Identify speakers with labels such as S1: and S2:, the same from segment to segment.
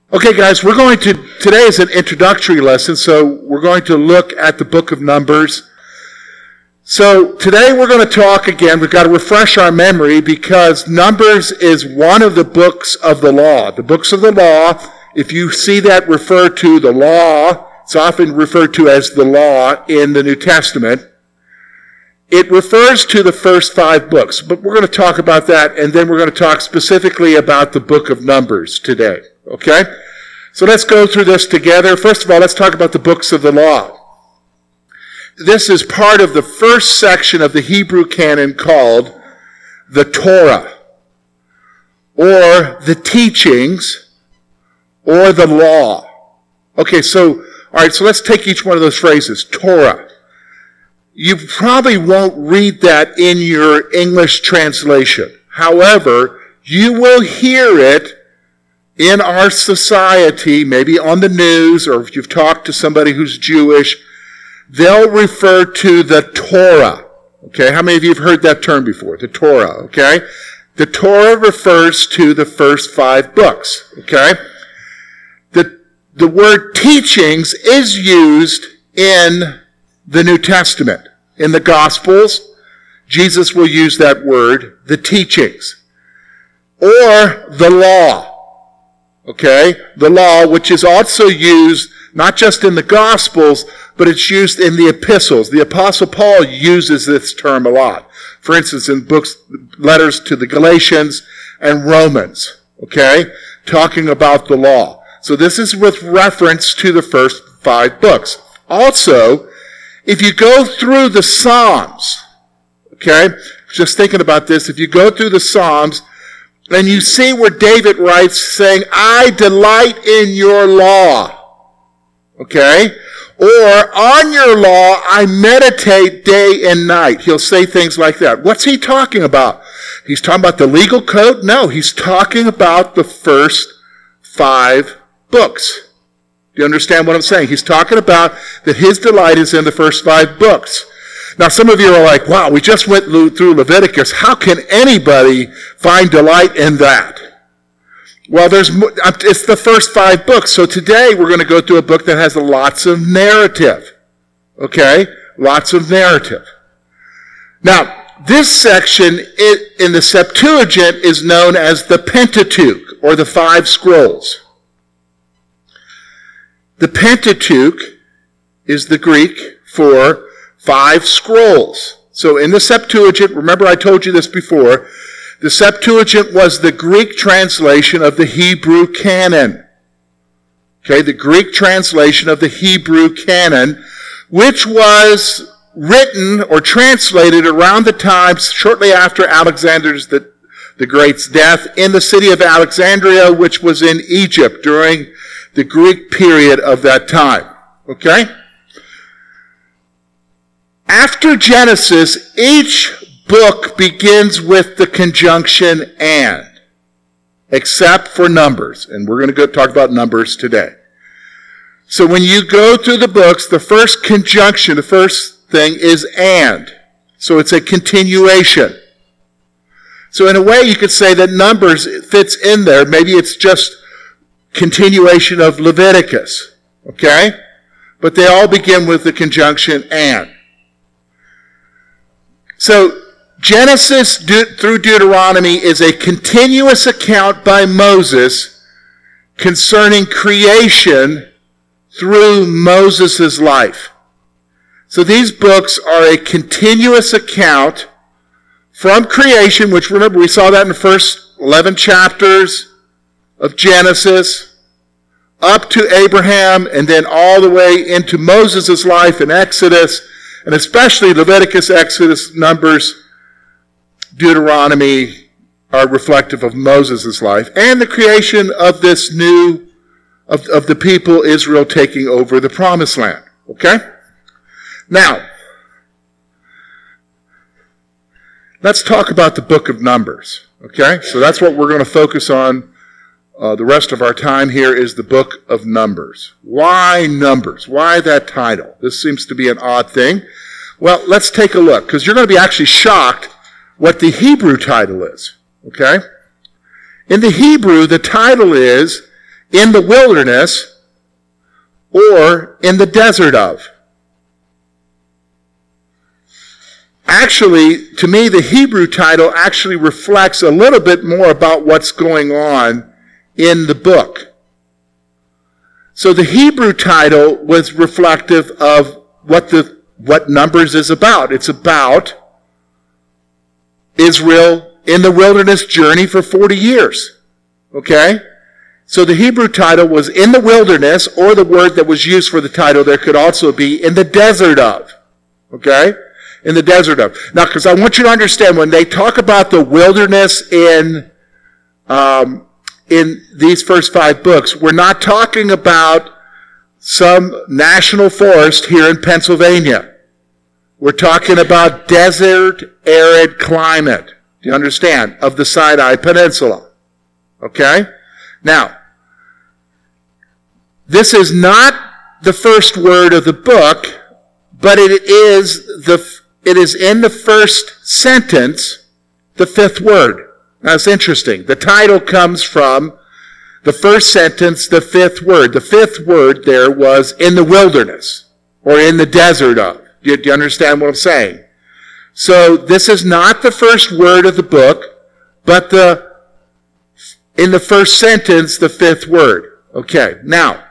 S1: Okay, guys, today is an introductory lesson, so we're going to look at the book of Numbers. So today we're going to talk again. We've got to refresh our memory because Numbers is one of the books of the law. The books of the law, if you see that referred to the law, it's often referred to as the law in the New Testament. It refers to the first 5 books, but we're going to talk about that, and then we're going to talk specifically about the book of Numbers today. Okay? So let's go through this together. First of all, let's talk about the books of the law. This is part of the first section of the Hebrew canon called the Torah, or the teachings, or the law. Okay, so let's take each one of those phrases. Torah. You probably won't read that in your English translation. However, you will hear it in our society, maybe on the news, or if you've talked to somebody who's Jewish, they'll refer to the Torah. Okay, how many of you have heard that term before? The Torah, okay? The Torah refers to the first 5 books, okay? The word teachings is used in the New Testament. In the Gospels, Jesus will use that word, the teachings. Or the law. Okay? The law, which is also used not just in the Gospels, but it's used in the epistles. The Apostle Paul uses this term a lot. For instance, in letters to the Galatians and Romans. Okay? Talking about the law. So this is with reference to the first 5 books. Also, if you go through the Psalms, okay, just thinking about this, if you go through the Psalms, and you see where David writes saying, I delight in your law, okay, or on your law I meditate day and night. He'll say things like that. What's he talking about? He's talking about the legal code? No, he's talking about the first 5 books. Do you understand what I'm saying? He's talking about that his delight is in the first 5 books. Now, some of you are like, wow, we just went through Leviticus. How can anybody find delight in that? Well, it's the first 5 books. So today we're going to go through a book that has lots of narrative. Okay? Lots of narrative. Now, this section in the Septuagint is known as the Pentateuch, or the 5 scrolls. The Pentateuch is the Greek for 5 scrolls. So in the Septuagint, remember I told you this before, the Septuagint was the Greek translation of the Hebrew canon. Okay, the Greek translation of the Hebrew canon, which was written or translated around the time shortly after Alexander the Great's death in the city of Alexandria, which was in Egypt during the Greek period of that time. Okay? After Genesis, each book begins with the conjunction and, except for Numbers. And we're going to talk about Numbers today. So when you go through the books, the first conjunction, the first thing is and. So it's a continuation. So in a way, you could say that Numbers fits in there. Maybe it's just continuation of Leviticus. Okay? But they all begin with the conjunction and. So Genesis through Deuteronomy is a continuous account by Moses concerning creation through Moses' life. So these books are a continuous account from creation, which remember we saw that in the first 11 chapters of Genesis, up to Abraham, and then all the way into Moses' life in Exodus, and especially Leviticus, Exodus, Numbers, Deuteronomy are reflective of Moses' life, and the creation of this of the people Israel taking over the Promised Land. Okay? Now, let's talk about the book of Numbers. Okay? So that's what we're going to focus on. The rest of our time here is the book of Numbers. Why Numbers? Why that title? This seems to be an odd thing. Well, let's take a look, because you're going to be actually shocked what the Hebrew title is. Okay? In the Hebrew, the title is in the wilderness, or in the desert of. Actually, to me, the Hebrew title actually reflects a little bit more about what's going on in the book. So the Hebrew title was reflective of what Numbers is about. It's about Israel in the wilderness journey for 40 years. Okay? So the Hebrew title was in the wilderness, or the word that was used for the title there could also be in the desert of. Okay? In the desert of. Now, because I want you to understand, when they talk about the wilderness in these first 5 books, we're not talking about some national forest here in Pennsylvania. We're talking about desert, arid climate. Do you understand? Of the Sinai Peninsula. Okay? Now, this is not the first word of the book, but it is in the first sentence, the 5th word. Now, it's interesting. The title comes from the first sentence, the 5th word. The 5th word there was in the wilderness, or in the desert of. Do you understand what I'm saying? So this is not the first word of the book, but in the first sentence, the 5th word. Okay, now,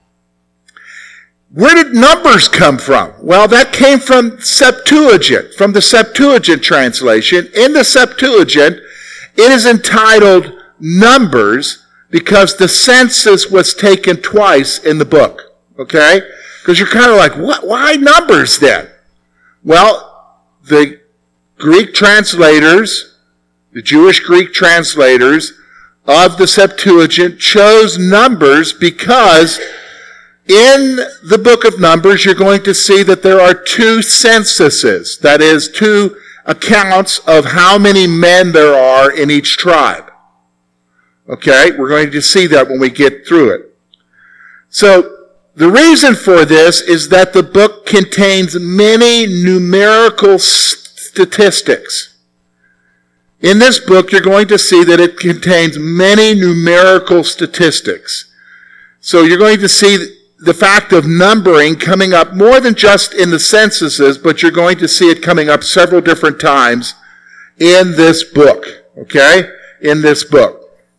S1: where did Numbers come from? Well, that came from Septuagint, from the Septuagint translation. In the Septuagint, it is entitled Numbers because the census was taken twice in the book. Okay? Because you're kind of like, what? Why Numbers then? Well, the Greek translators, the Jewish Greek translators of the Septuagint chose Numbers because in the book of Numbers, you're going to see that there are 2 censuses. That is, 2 accounts of how many men there are in each tribe. Okay? We're going to see that when we get through it. So, the reason for this is that the book contains many numerical statistics. In this book, you're going to see that it contains many numerical statistics. So you're going to see the fact of numbering coming up more than just in the censuses, but you're going to see it coming up several different times in this book. Okay? In this book.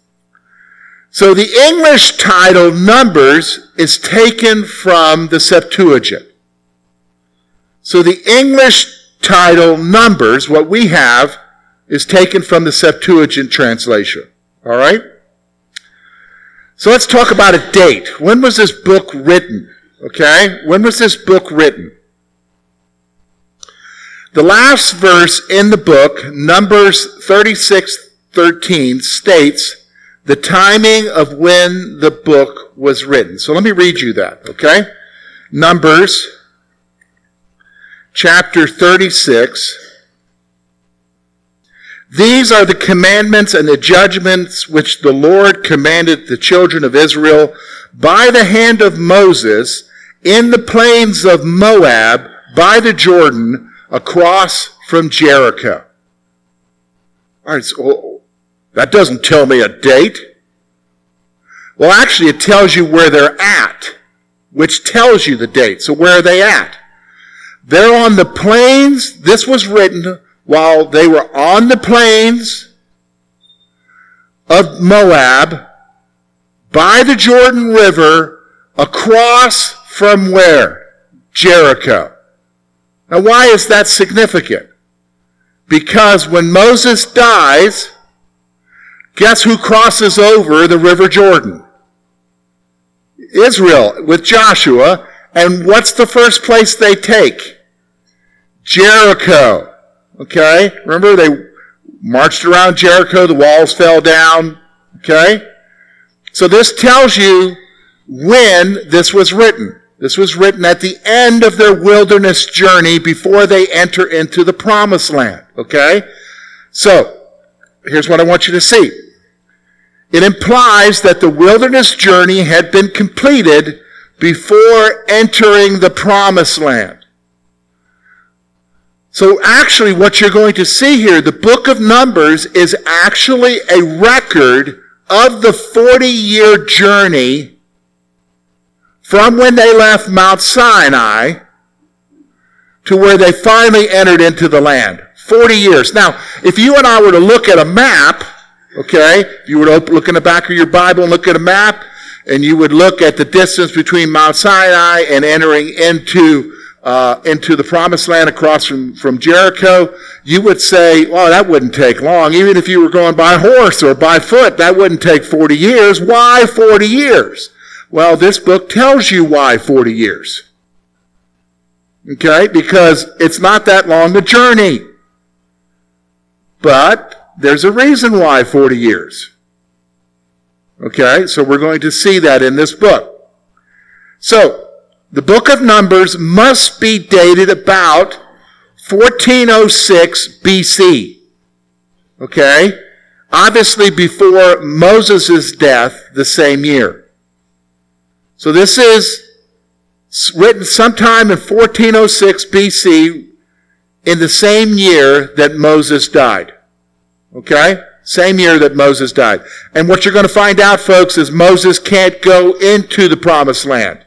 S1: So the English title Numbers is taken from the Septuagint. So the English title Numbers, what we have, is taken from the Septuagint translation. All right? So let's talk about a date. When was this book written? Okay? When was this book written? The last verse in the book, Numbers 36:13, states the timing of when the book was written. So let me read you that, okay? Numbers chapter 36. These are the commandments and the judgments which the Lord commanded the children of Israel by the hand of Moses in the plains of Moab by the Jordan across from Jericho. All right, so that doesn't tell me a date. Well, actually, it tells you where they're at, which tells you the date. So where are they at? They're on the plains. This was written while they were on the plains of Moab, by the Jordan River, across from where? Jericho. Now, why is that significant? Because when Moses dies, guess who crosses over the River Jordan? Israel with Joshua. And what's the first place they take? Jericho. Okay? Remember, they marched around Jericho, the walls fell down. Okay? So this tells you when this was written. This was written at the end of their wilderness journey before they enter into the promised land. Okay? So, here's what I want you to see. It implies that the wilderness journey had been completed before entering the promised land. So actually what you're going to see here, the book of Numbers is actually a record of the 40-year journey from when they left Mount Sinai to where they finally entered into the land. 40 years. Now, if you and I were to look at a map, okay, if you were to look in the back of your Bible and look at a map, and you would look at the distance between Mount Sinai and entering into the promised land across from Jericho, you would say, well, that wouldn't take long. Even if you were going by horse or by foot, that wouldn't take 40 years. Why 40 years? Well, this book tells you why 40 years. Okay? Because it's not that long a journey. But there's a reason why 40 years. Okay? So we're going to see that in this book. So, the book of Numbers must be dated about 1406 BC. Okay? Obviously before Moses' death the same year. So this is written sometime in 1406 BC in the same year that Moses died. Okay? Same year that Moses died. And what you're going to find out, folks, is Moses can't go into the promised land.